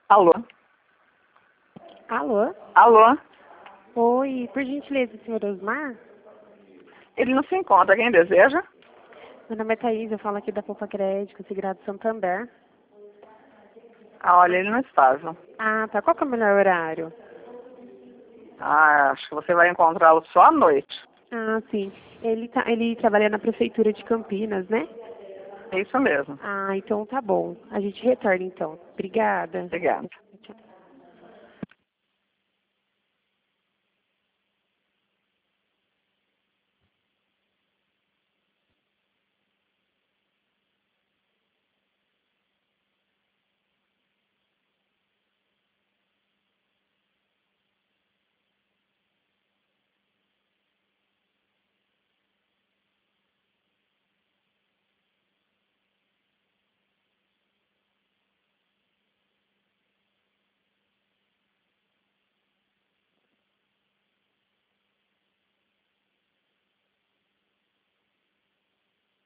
Alô? Alô? Alô? Oi, por gentileza, senhor Osmar? Ele não se encontra. Quem deseja? Meu nome é Thaís, eu falo aqui da Poupa Crédito, Segurado Santander. Ah, olha, ele não está, viu? Ah, tá. Qual que é o melhor horário? Ah, acho que você vai encontrá-lo só à noite. Ah, sim. Ele trabalha na Prefeitura de Campinas, né? É isso mesmo. Ah, então tá bom. A gente retorna então. Obrigada. Obrigada.